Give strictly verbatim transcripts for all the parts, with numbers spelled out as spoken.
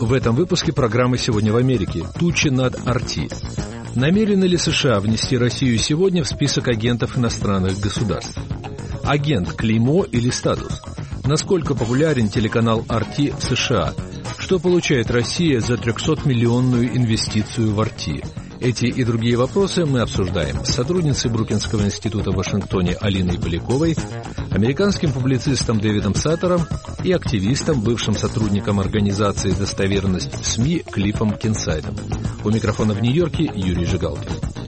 В этом выпуске программы «Сегодня в Америке» тучи над Арти. Намерены ли США внести Россию сегодня в список агентов иностранных государств? Агент – клеймо или статус? Насколько популярен телеканал Арти в США? Что получает Россия за трехсотмиллионную инвестицию в Арти? Эти и другие вопросы мы обсуждаем с сотрудницей Брукинского института в Вашингтоне Алиной Поляковой, американским публицистом Дэвидом Саттером и активистом, бывшим сотрудником организации «Достоверность» в СМИ Клиффом Кинсайдом. У микрофона в Нью-Йорке Юрий Жигалкин.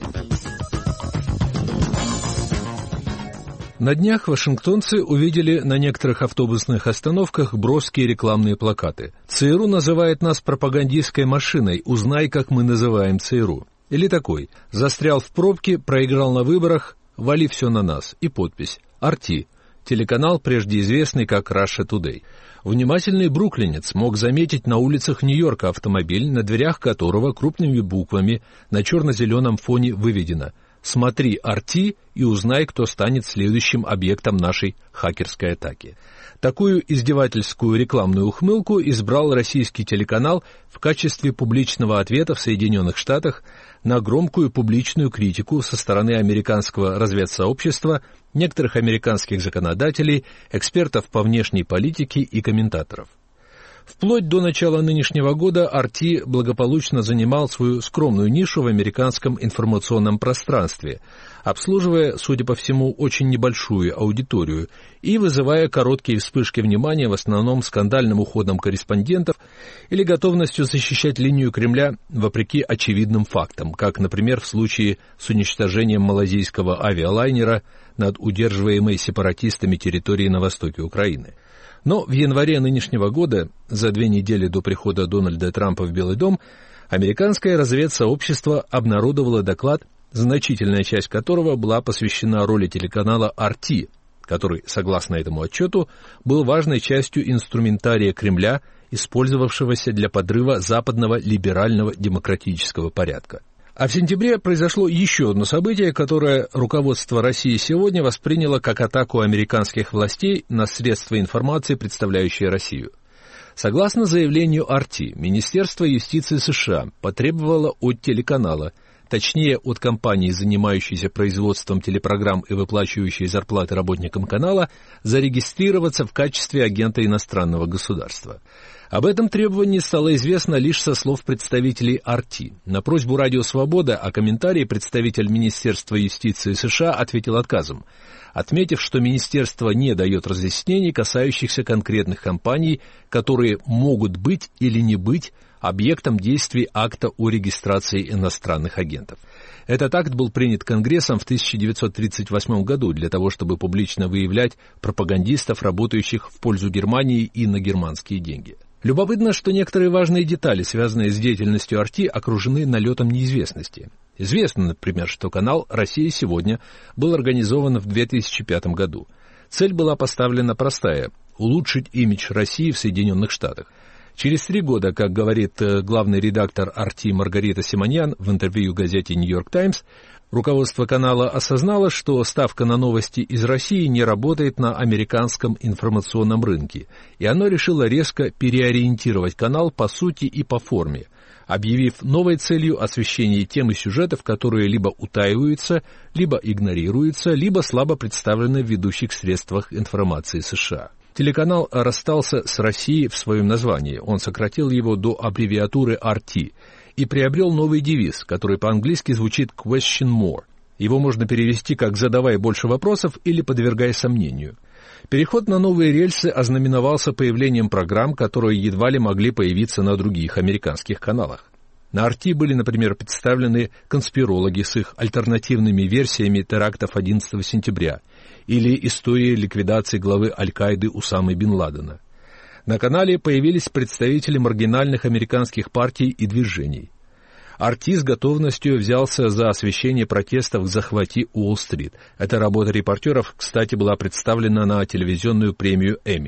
На днях вашингтонцы увидели на некоторых автобусных остановках броские рекламные плакаты. ЦРУ называет нас пропагандистской машиной, узнай, как мы называем ЦРУ. Или такой: застрял в пробке, проиграл на выборах, вали все на нас. И подпись «Арти», телеканал, прежде известный как Russia Today. Внимательный бруклинец мог заметить на улицах Нью-Йорка автомобиль, на дверях которого крупными буквами на черно-зеленом фоне выведено: «Смотри Арти и узнай, кто станет следующим объектом нашей хакерской атаки». Такую издевательскую рекламную ухмылку избрал российский телеканал в качестве публичного ответа в Соединенных Штатах на громкую публичную критику со стороны американского разведсообщества, некоторых американских законодателей, экспертов по внешней политике и комментаторов. Вплоть до начала нынешнего года Арти благополучно занимал свою скромную нишу в американском информационном пространстве, обслуживая, судя по всему, очень небольшую аудиторию и вызывая короткие вспышки внимания в основном скандальным уходом корреспондентов или готовностью защищать линию Кремля вопреки очевидным фактам, как, например, в случае с уничтожением малазийского авиалайнера над удерживаемой сепаратистами территорией на востоке Украины. Но в январе нынешнего года, за две недели до прихода Дональда Трампа в Белый дом, американское разведсообщество обнародовало доклад, значительная часть которого была посвящена роли телеканала Арти, который, согласно этому отчету, был важной частью инструментария Кремля, использовавшегося для подрыва западного либерального демократического порядка. А в сентябре произошло еще одно событие, которое руководство России сегодня восприняло как атаку американских властей на средства информации, представляющие Россию. Согласно заявлению Арти, Министерство юстиции США потребовало от телеканала, точнее от компании, занимающейся производством телепрограмм и выплачивающей зарплаты работникам канала, зарегистрироваться в качестве агента иностранного государства. Об этом требовании стало известно лишь со слов представителей Арти. На просьбу «Радио Свобода» о комментарии представитель Министерства юстиции США ответил отказом, отметив, что Министерство не дает разъяснений, касающихся конкретных компаний, которые могут быть или не быть объектом действий акта о регистрации иностранных агентов. Этот акт был принят Конгрессом в тысяча девятьсот тридцать восьмом году для того, чтобы публично выявлять пропагандистов, работающих в пользу Германии и на германские деньги. Любопытно, что некоторые важные детали, связанные с деятельностью Арти, окружены налетом неизвестности. Известно, например, что канал «Россия сегодня» был организован в две тысячи пятом году. Цель была поставлена простая – улучшить имидж России в Соединенных Штатах. Через три года, как говорит главный редактор Арти Маргарита Симоньян в интервью газете «Нью-Йорк Таймс», руководство канала осознало, что ставка на новости из России не работает на американском информационном рынке, и оно решило резко переориентировать канал по сути и по форме, объявив новой целью освещение тем и сюжетов, которые либо утаиваются, либо игнорируются, либо слабо представлены в ведущих средствах информации США. Телеканал расстался с Россией в своем названии, он сократил его до аббревиатуры Арти и приобрел новый девиз, который по-английски звучит «Question more». Его можно перевести как «задавай больше вопросов» или «подвергай сомнению». Переход на новые рельсы ознаменовался появлением программ, которые едва ли могли появиться на других американских каналах. На Арти были, например, представлены конспирологи с их альтернативными версиями терактов одиннадцатого сентября или истории ликвидации главы Аль-Каиды Усамы бен Ладена. На канале появились представители маргинальных американских партий и движений. Арти с готовностью взялся за освещение протестов «Захвати Уолл-стрит». Эта работа репортеров, кстати, была представлена на телевизионную премию Эмми.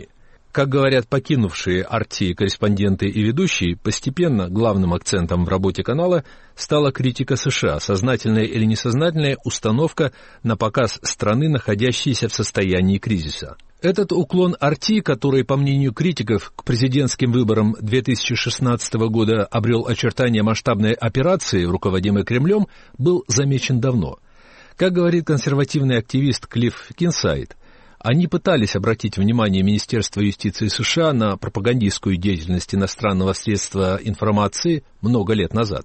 Как говорят покинувшие ар ти корреспонденты и ведущие, постепенно главным акцентом в работе канала стала критика США, сознательная или несознательная установка на показ страны, находящейся в состоянии кризиса. Этот уклон ар ти, который, по мнению критиков, к президентским выборам две тысячи шестнадцатого года обрел очертания масштабной операции, руководимой Кремлем, был замечен давно. Как говорит консервативный активист Клифф Кинсайд, они пытались обратить внимание Министерства юстиции США на пропагандистскую деятельность иностранного средства информации много лет назад.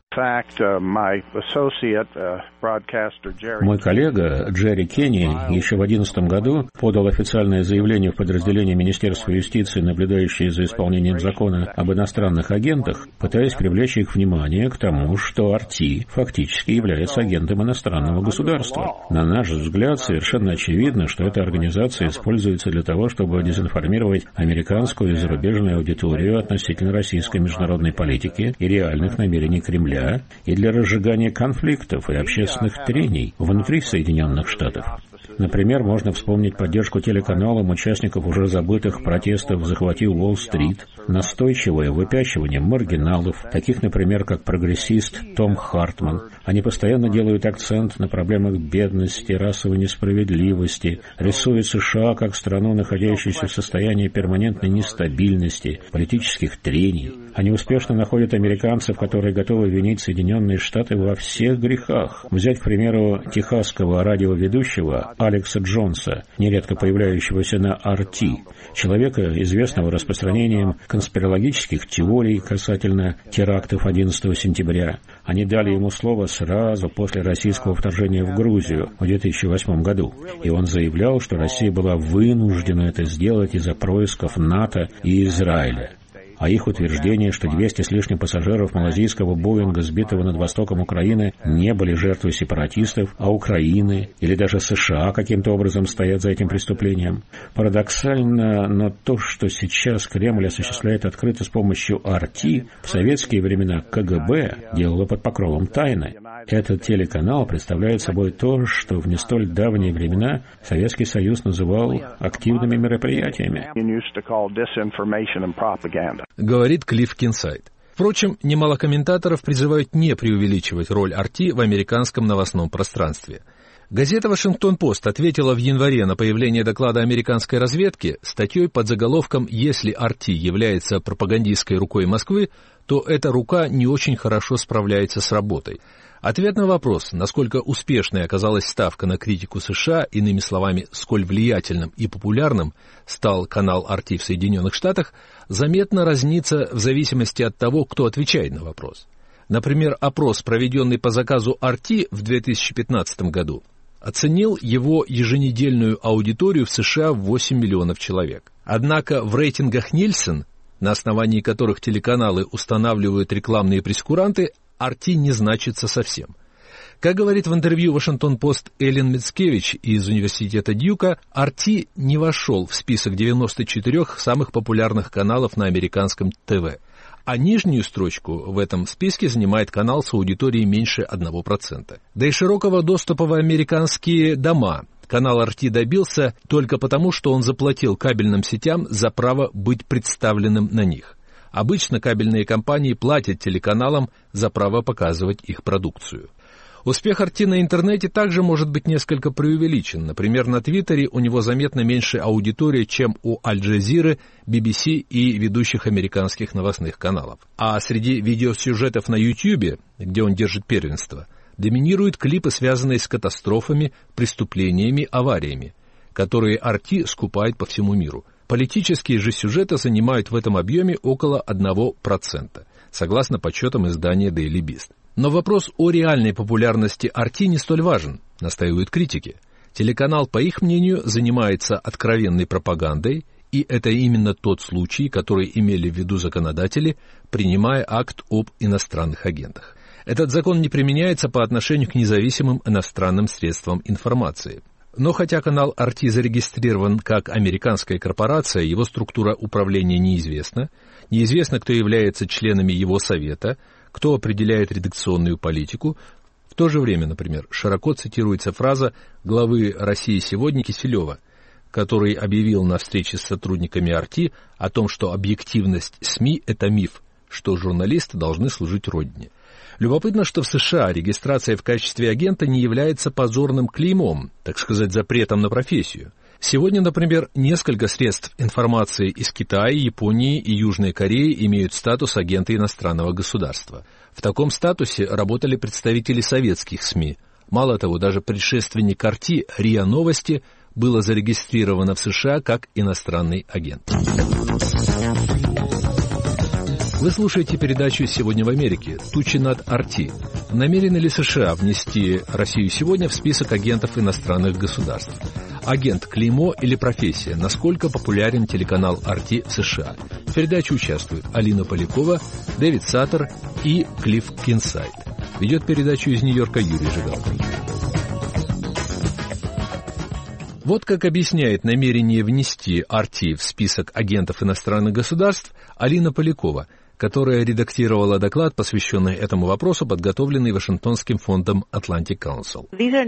Мой коллега Джерри Кенни еще в две тысячи одиннадцатом году подал официальное заявление в подразделение Министерства юстиции, наблюдающее за исполнением закона об иностранных агентах, пытаясь привлечь их внимание к тому, что ар ти фактически является агентом иностранного государства. На наш взгляд, совершенно очевидно, что эта организация используется для того, чтобы дезинформировать американскую и зарубежную аудиторию относительно российской международной политики и реальных намерений Кремля, и для разжигания конфликтов и общественных трений внутри Соединенных Штатов. Например, можно вспомнить поддержку телеканалам участников уже забытых протестов «Захвати Уолл-стрит», настойчивое выпячивание маргиналов, таких, например, как прогрессист Том Хартман. Они постоянно делают акцент на проблемах бедности, расовой несправедливости, рисуют США как страну, находящуюся в состоянии перманентной нестабильности, политических трений. Они успешно находят американцев, которые готовы винить Соединенные Штаты во всех грехах. Взять, к примеру, техасского радиоведущего Алекса Джонса, нередко появляющегося на ар ти, человека, известного распространением конспирологических теорий касательно терактов одиннадцатого сентября. Они дали ему слово сразу после российского вторжения в Грузию в две тысячи восьмом году, и он заявлял, что Россия была вынуждена это сделать из-за происков НАТО и Израиля. А их утверждение, что двести с лишним пассажиров малазийского Боинга, сбитого над востоком Украины, не были жертвой сепаратистов, а Украины или даже США каким-то образом стоят за этим преступлением. Парадоксально, но то, что сейчас Кремль осуществляет открыто с помощью ар ти, в советские времена ка гэ бэ делало под покровом тайны. Этот телеканал представляет собой то, что в не столь давние времена Советский Союз называл активными мероприятиями. Говорит Клифф Кинсайд. Впрочем, немало комментаторов призывают не преувеличивать роль ар ти в американском новостном пространстве. Газета «Вашингтон-Пост» ответила в январе на появление доклада американской разведки статьей под заголовком «Если ар ти является пропагандистской рукой Москвы, то эта рука не очень хорошо справляется с работой». Ответ на вопрос, насколько успешной оказалась ставка на критику США, иными словами, сколь влиятельным и популярным стал канал ар ти в Соединенных Штатах, заметно разнится в зависимости от того, кто отвечает на вопрос. Например, опрос, проведенный по заказу ар ти в две тысячи пятнадцатом году, оценил его еженедельную аудиторию в США в восемь миллионов человек. Однако в рейтингах Нильсон, на основании которых телеканалы устанавливают рекламные прескуранты, ар ти не значится совсем. Как говорит в интервью «Вашингтон-Пост» Эллен Мицкевич из университета Дьюка, ар ти не вошел в список девяноста четырёх самых популярных каналов на американском ТВ, а нижнюю строчку в этом списке занимает канал с аудиторией меньше одного процента. Да и широкого доступа в американские дома канал ар ти добился только потому, что он заплатил кабельным сетям за право быть представленным на них. Обычно кабельные компании платят телеканалам за право показывать их продукцию. Успех ар ти на интернете также может быть несколько преувеличен. Например, на Твиттере у него заметно меньше аудитория, чем у Аль-Джазиры, би би си и ведущих американских новостных каналов. А среди видеосюжетов на Ютьюбе, где он держит первенство, доминируют клипы, связанные с катастрофами, преступлениями, авариями, которые ар ти скупает по всему миру. Политические же сюжеты занимают в этом объеме около одного процента, согласно подсчетам издания Daily Beast. Но вопрос о реальной популярности ар ти не столь важен, настаивают критики. Телеканал, по их мнению, занимается откровенной пропагандой, и это именно тот случай, который имели в виду законодатели, принимая акт об иностранных агентах. Этот закон не применяется по отношению к независимым иностранным средствам информации. Но хотя канал ар ти зарегистрирован как американская корпорация, его структура управления неизвестна, неизвестно, кто является членами его совета, кто определяет редакционную политику. В то же время, например, широко цитируется фраза главы России сегодня Киселева: который объявил на встрече с сотрудниками ар ти о том, что объективность СМИ – это миф, что журналисты должны служить родине. Любопытно, что в США регистрация в качестве агента не является позорным клеймом, так сказать, запретом на профессию. Сегодня, например, несколько средств информации из Китая, Японии и Южной Кореи имеют статус агента иностранного государства. В таком статусе работали представители советских СМИ. Мало того, даже предшественник ар ти РИА Новости было зарегистрировано в США как иностранный агент. Вы слушаете передачу «Сегодня в Америке. Тучи над ар ти». Намерены ли США внести Россию сегодня в список агентов иностранных государств? Агент – клеймо или профессия? Насколько популярен телеканал ар ти в США? В передаче участвуют Алина Полякова, Дэвид Саттер и Клифф Кинсайд. Ведет передачу из Нью-Йорка Юрий Жигалкин. Вот как объясняет намерение внести ар ти в список агентов иностранных государств Алина Полякова, которая редактировала доклад, посвященный этому вопросу, подготовленный Вашингтонским фондом Atlantic Council.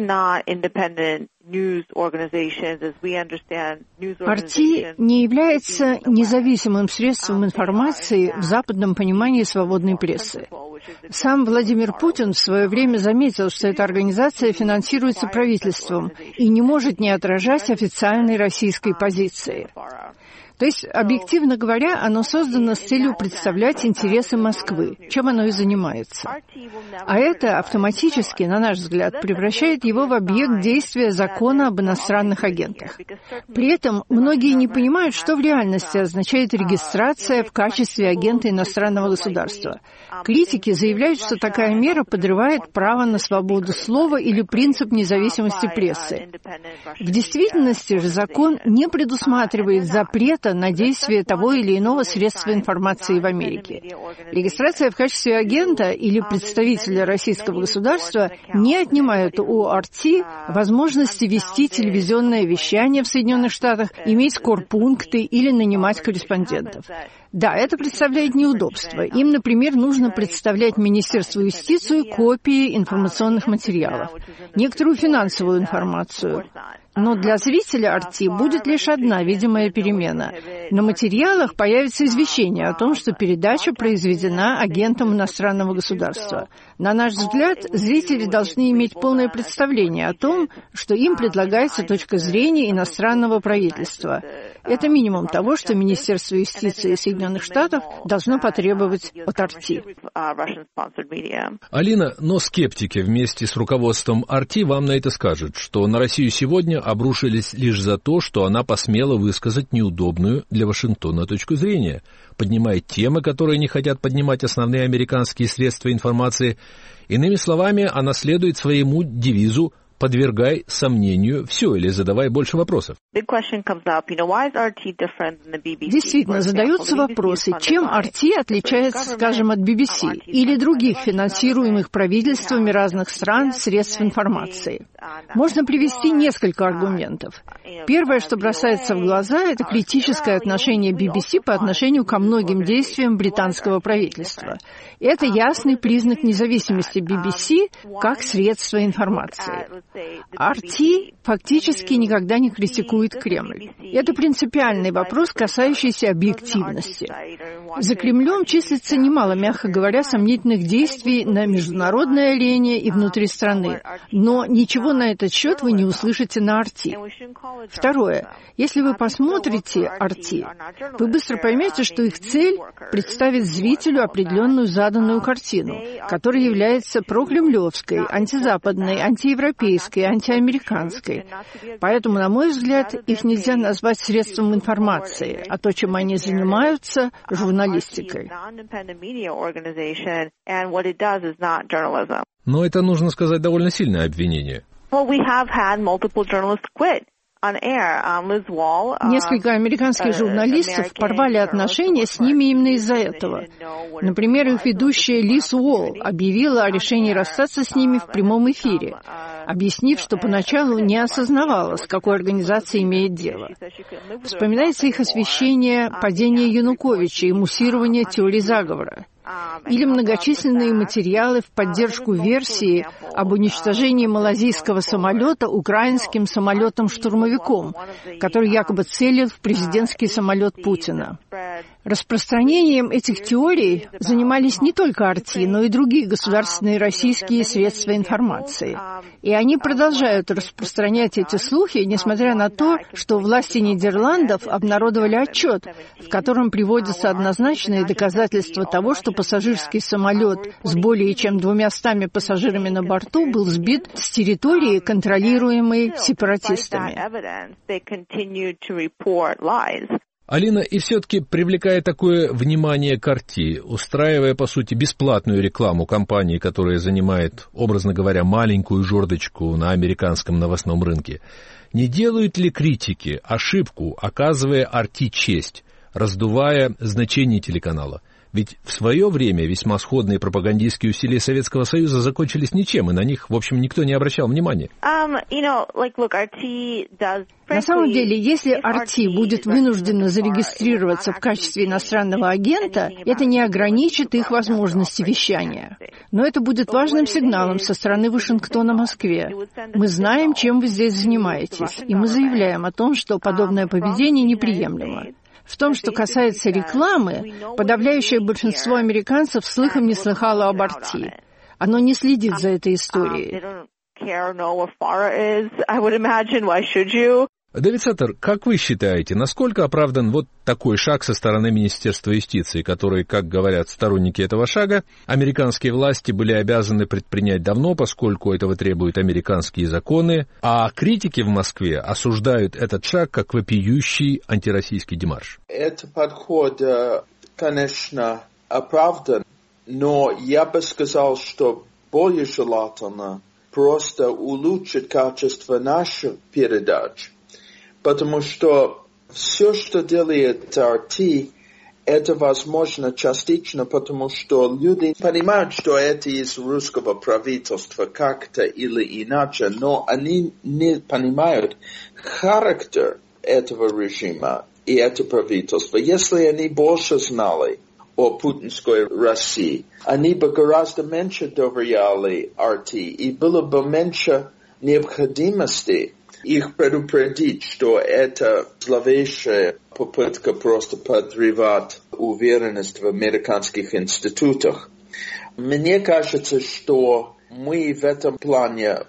ар ти не является независимым средством информации в западном понимании свободной прессы. Сам Владимир Путин в свое время заметил, что эта организация финансируется правительством и не может не отражать официальной российской позиции. То есть, объективно говоря, оно создано с целью представлять интересы Москвы, чем оно и занимается. А это автоматически, на наш взгляд, превращает его в объект действия закона об иностранных агентах. При этом многие не понимают, что в реальности означает регистрация в качестве агента иностранного государства. Критики заявляют, что такая мера подрывает право на свободу слова или принцип независимости прессы. В действительности же закон не предусматривает запрет на действие того или иного средства информации в Америке. Регистрация в качестве агента или представителя российского государства не отнимает у ар ти возможности вести телевизионное вещание в Соединенных Штатах, иметь корпункты или нанимать корреспондентов. Да, это представляет неудобство. Им, например, нужно представлять Министерству юстиции копии информационных материалов, некоторую финансовую информацию. Но для зрителя ар ти будет лишь одна видимая перемена. На материалах появится извещение о том, что передача произведена агентом иностранного государства. На наш взгляд, зрители должны иметь полное представление о том, что им предлагается точка зрения иностранного правительства. Это минимум того, что Министерство юстиции Соединенных Штатов должно потребовать от ар ти. Алина, но скептики вместе с руководством ар ти вам на это скажут, что на Россию сегодня обрушились лишь за то, что она посмела высказать неудобную для Вашингтона точку зрения, поднимая темы, которые не хотят поднимать основные американские средства информации. Иными словами, она следует своему девизу «подвергай сомнению все» или задавай больше вопросов. Действительно, задаются вопросы, чем ар ти отличается, скажем, от би би си или других финансируемых правительствами разных стран средств информации. Можно привести несколько аргументов. Первое, что бросается в глаза, это критическое отношение би би си по отношению ко многим действиям британского правительства. Это ясный признак независимости би би си как средства информации. ар ти фактически никогда не критикует Кремль. Это принципиальный вопрос, касающийся объективности. За Кремлем числится немало, мягко говоря, сомнительных действий на международной арене и внутри страны, но ничего на этот счет вы не услышите на ар ти. Второе. Если вы посмотрите ар ти, вы быстро поймете, что их цель – представить зрителю определенную заданную картину, которая является прокремлевской, антизападной, антиевропейской, антиамериканской. Поэтому, на мой взгляд, их нельзя назвать средством информации, а то, чем они занимаются – журналистикой. Но это, нужно сказать, довольно сильное обвинение. Несколько американских журналистов порвали отношения с ними именно из-за этого. Например, их ведущая Лиз Уолл объявила о решении расстаться с ними в прямом эфире, объяснив, что поначалу не осознавала, с какой организацией имеет дело. Вспоминается их освещение падения Януковича и муссирование теории заговора. или многочисленные материалы в поддержку версии об уничтожении малазийского самолета украинским самолетом-штурмовиком, который якобы целил в президентский самолет Путина. Распространением этих теорий занимались не только АРТИ, но и другие государственные российские средства информации. И они продолжают распространять эти слухи, несмотря на то, что власти Нидерландов обнародовали отчет, в котором приводятся однозначные доказательства того, что пассажирский самолет с более чем двумястами пассажирами на борту был сбит с территории, контролируемой сепаратистами. Алина, и все-таки привлекая такое внимание к АРТИ, устраивая, по сути, бесплатную рекламу компании, которая занимает, образно говоря, маленькую жердочку на американском новостном рынке, не делают ли критики ошибку, оказывая АРТИ честь, раздувая значение телеканала? Ведь в свое время весьма сходные пропагандистские усилия Советского Союза закончились ничем, и на них, в общем, никто не обращал внимания. Um, you know, like, look, на самом деле, если АРТИ будет вынуждена зарегистрироваться в качестве иностранного агента, это не ограничит их возможности вещания. Но это будет важным сигналом со стороны Вашингтона Москве. Мы знаем, чем вы здесь занимаетесь, и мы заявляем о том, что подобное поведение неприемлемо. В том, что касается рекламы, подавляющее большинство американцев слыхом не слыхало об АРТИ. Оно не следит за этой историей. Давид Саттер, как вы считаете, насколько оправдан вот такой шаг со стороны Министерства юстиции, который, как говорят сторонники этого шага, американские власти были обязаны предпринять давно, поскольку этого требуют американские законы, а критики в Москве осуждают этот шаг как вопиющий антироссийский демарш? Этот подход, конечно, оправдан, но я бы сказал, что более желательно просто улучшить качество наших передач. Потому что все, что делает АРТИ, это возможно частично, потому что люди понимают, что это из русского правительства как-то или иначе, но они не понимают характер этого режима и этого правительства. Если они больше знали о путинской России, они бы гораздо меньше доверяли АРТИ, и было бы меньше необходимости их предупредить, что это зловещая попытка просто подрывать уверенность в американских институтах. Мне кажется, что мы в этом плане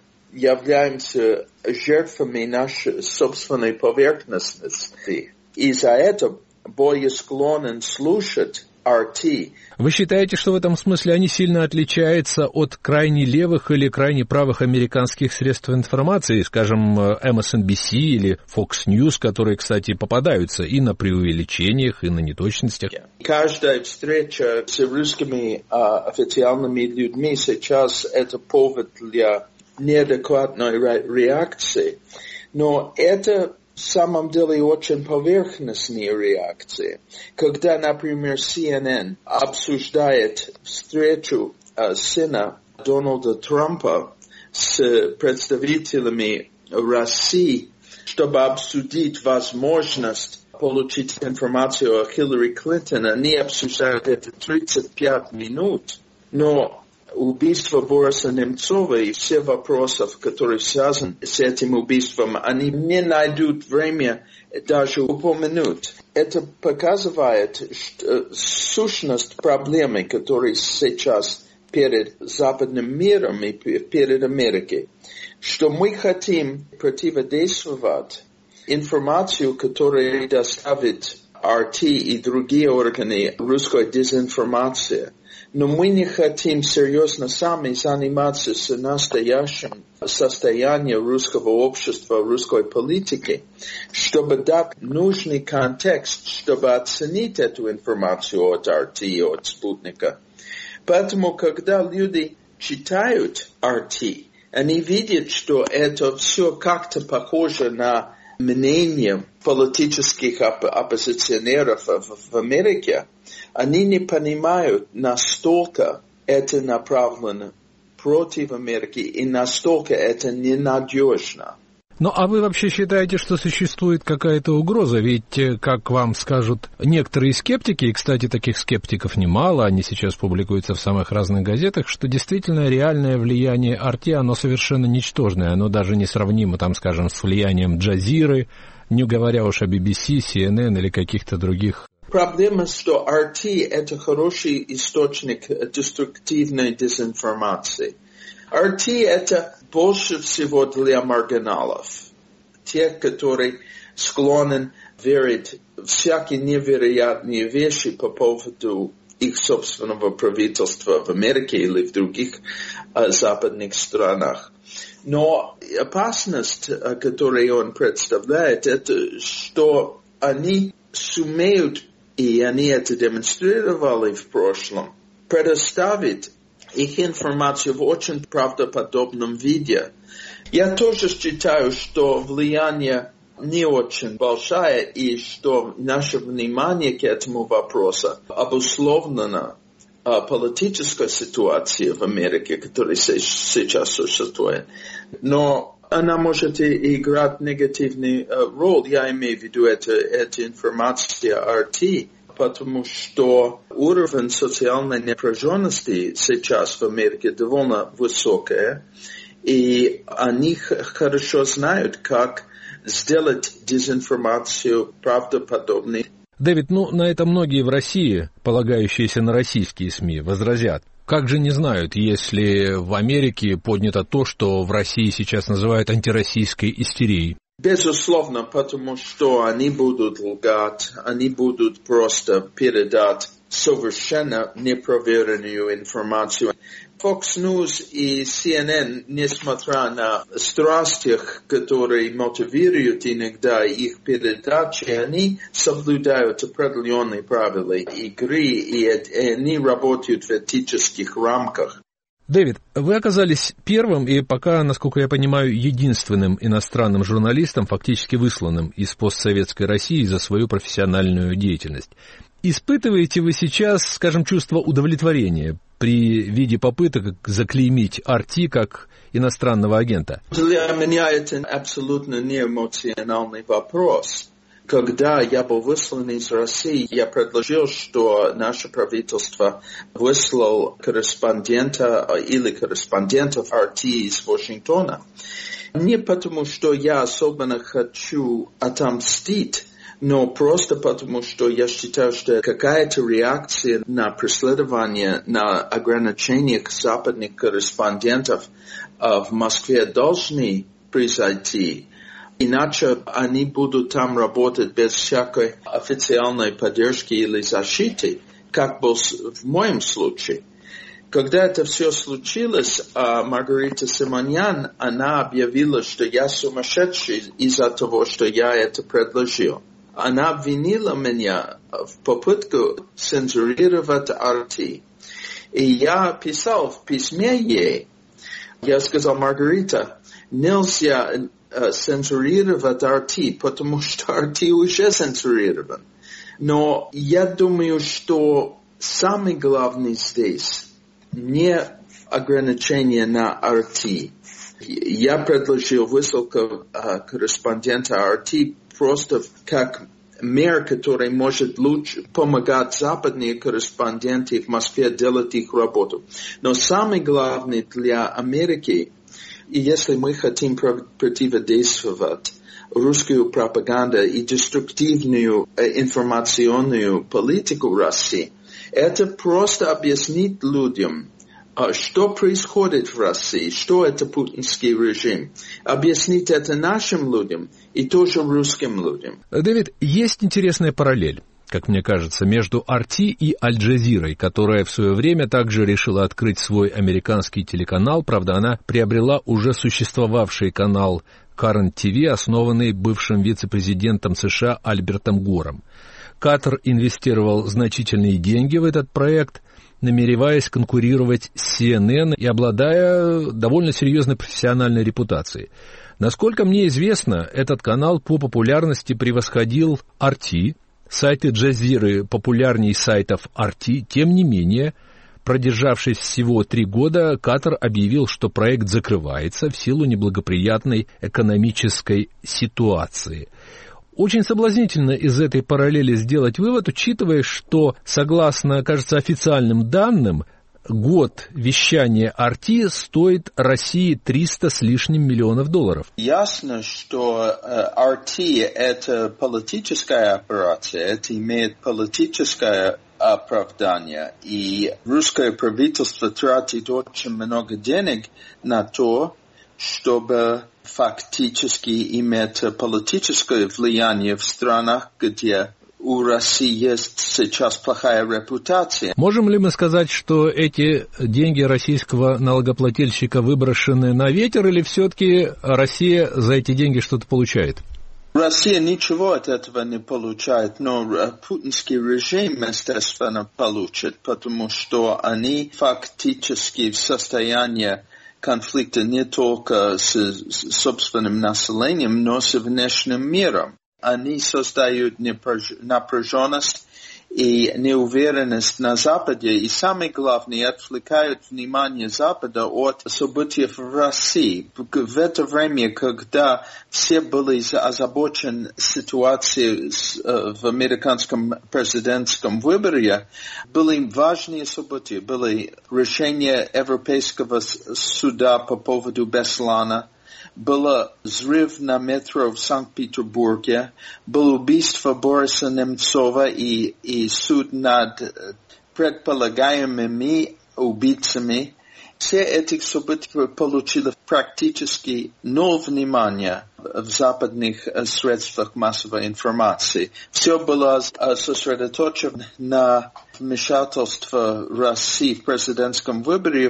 являемся жертвами нашей собственной поверхностности. И за это более склонен слушать АРТИ. Вы считаете, что в этом смысле они сильно отличаются от крайне левых или крайне правых американских средств информации, скажем, эм эс эн би си или Fox News, которые, кстати, попадаются и на преувеличениях, и на неточностях? Каждая встреча с русскими а, официальными людьми сейчас это повод для неадекватной реакции. Но это в самом деле очень поверхностные реакции. Когда, например, си эн эн обсуждает встречу э, сына Дональда Трампа с представителями России, чтобы обсудить возможность получить информацию о Хиллари Клинтон, они обсуждают это тридцать пять минут. Но убийство Бориса Немцова и все вопросы, которые связаны с этим убийством, они не найдут время даже упомянуть. Это показывает что, сущность проблемы, которая сейчас перед западным миром и перед Америкой, что мы хотим противодействовать информацию, которая доставит АРТИ и другие органы русской дезинформации. Но мы не хотим серьезно сами заниматься с настоящим состоянием русского общества, русской политики, чтобы дать нужный контекст, чтобы оценить эту информацию от АРТИ и от Спутника. Поэтому, когда люди читают АРТИ, они видят, что это все как-то похоже на мнение политических оп- оппозиционеров в, в Америке, они не понимают, настолько это направлено против Америки и настолько это ненадежно. Ну, а вы вообще считаете, что существует какая-то угроза? Ведь, как вам скажут некоторые скептики, и, кстати, таких скептиков немало, они сейчас публикуются в самых разных газетах, что действительно реальное влияние ар ти, оно совершенно ничтожное, оно даже не сравнимо, там, скажем, с влиянием Джазиры, не говоря уж о би би си, си эн эн или каких-то других. Проблема, что ар ти – это хороший источник деструктивной дезинформации. ар ти – это больше всего для маргиналов, тех, которые склонны верить в всякие невероятные вещи по поводу их собственного правительства в Америке или в других uh, западных странах. Но опасность, uh, которую он представляет, это что они сумеют, и они это демонстрировали в прошлом, предоставить их информацию в очень правдоподобном виде. Я тоже считаю, что влияние не очень большое, и что наше внимание к этому вопросу обусловлено а, политической ситуацией в Америке, которая сейчас существует. Но она может и играть негативную а, роль, я имею в виду это, эта информация ар ти, потому что уровень социальной напряженности сейчас в Америке довольно высокий, и они хорошо знают, как сделать дезинформацию правдоподобной. Дэвид, ну на это многие в России, полагающиеся на российские СМИ, возразят. Как же не знают, если в Америке поднято то, что в России сейчас называют антироссийской истерией? Безусловно, потому что они будут лгать, они будут просто передать совершенно непроверенную информацию. Fox News и си эн эн, несмотря на страстях, которые мотивируют иногда их передачи, они соблюдают определенные правила игры, и они работают в этических рамках. Дэвид, вы оказались первым и пока, насколько я понимаю, единственным иностранным журналистом, фактически высланным из постсоветской России за свою профессиональную деятельность. Испытываете вы сейчас, скажем, чувство удовлетворения при виде попыток заклеймить ар ти как иностранного агента? Для меня это абсолютно не эмоциональный вопрос. Когда я был выслан из России, я предложил, что наше правительство выслало корреспондента или корреспондентов ар ти из Вашингтона. Не потому, что я особенно хочу отомстить, но просто потому, что я считаю, что какая-то реакция на преследование, на ограничение западных корреспондентов в Москве должны произойти. Иначе они будут там работать без всякой официальной поддержки или защиты, как был в моем случае. Когда это все случилось, Маргарита Симоньян, она объявила, что я сумасшедший из-за того, что я это предложил. Она обвинила меня в попытке цензурировать ар ти. И я писал в письме ей, я сказал: Маргарита, нельзя цензурировать ар ти, потому что ар ти уже цензурирован. Но я думаю, что самое главное здесь не ограничение на ар ти. Я предложил высылку корреспондента ар ти просто как мер, который может лучше помогать западные корреспонденты в Москве делать их работу. Но самое главное для Америки, и если мы хотим противодействовать русскую пропаганду и деструктивную информационную политику России, это просто объяснить людям, что происходит в России, что это путинский режим. Объяснить это нашим людям и тоже русским людям. Дэвид, есть интересная параллель, как мне кажется, между ар ти и Аль-Джазирой, которая в свое время также решила открыть свой американский телеканал. Правда, она приобрела уже существовавший канал Current ти ви, основанный бывшим вице-президентом США Альбертом Гором. Катар инвестировал значительные деньги в этот проект, намереваясь конкурировать с си эн эн и обладая довольно серьезной профессиональной репутацией. Насколько мне известно, этот канал по популярности превосходил ар ти. Сайты Джазиры популярнее сайтов ар ти. Тем не менее, Продержавшись всего три года, Катар объявил, что проект закрывается в силу неблагоприятной экономической ситуации. Очень соблазнительно из этой параллели сделать вывод, учитывая, что, согласно, кажется, официальным данным, год вещания ар ти стоит России триста с лишним миллионов долларов. Ясно, что э, ар ти – это политическая операция, это имеет политическое оправдание, и русское правительство тратит очень много денег на то, чтобы фактически иметь политическое влияние в странах, где у России есть сейчас плохая репутация. Можем ли мы сказать, что эти деньги российского налогоплательщика выброшены на ветер, или все-таки Россия за эти деньги что-то получает? Россия ничего от этого не получает, но путинский режим, естественно, получит, потому что они фактически в состоянии конфликта не только с, с собственным населением, но с внешним миром. Они создают напряженность и неуверенность на Западе, и самое главное, отвлекают внимание Запада от событий в России. В это время, когда все были озабочены ситуацией в американском президентском выборе, были важные события, были решения Европейского суда по поводу Беслана, было взрыв на метро в Санкт-Петербурге, было убийство Бориса Немцова и, и суд над предполагаемыми убийцами. Все эти события получили практически ноль внимания в западных средствах массовой информации. Все было сосредоточено на вмешательстве России в президентском выборе.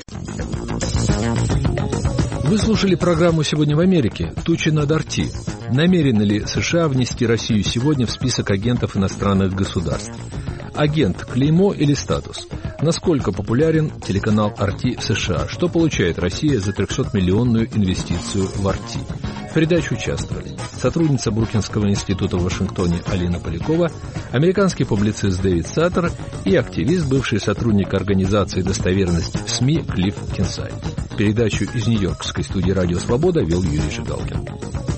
Вы слушали программу «Сегодня в Америке. Тучи над ар ти». Намерены ли США внести Россию сегодня в список агентов иностранных государств? Агент – клеймо или статус? Насколько популярен телеканал ар ти в США? Что получает Россия за трехсотмиллионную инвестицию в ар ти? В передаче участвовали сотрудница Брукинского института в Вашингтоне Алина Полякова, американский публицист Дэвид Саттер и активист, бывший сотрудник организации достоверности в СМИ Клифф Кинсайд. Передачу из Нью-Йоркской студии «Радио Свобода» вел Юрий Жигалкин.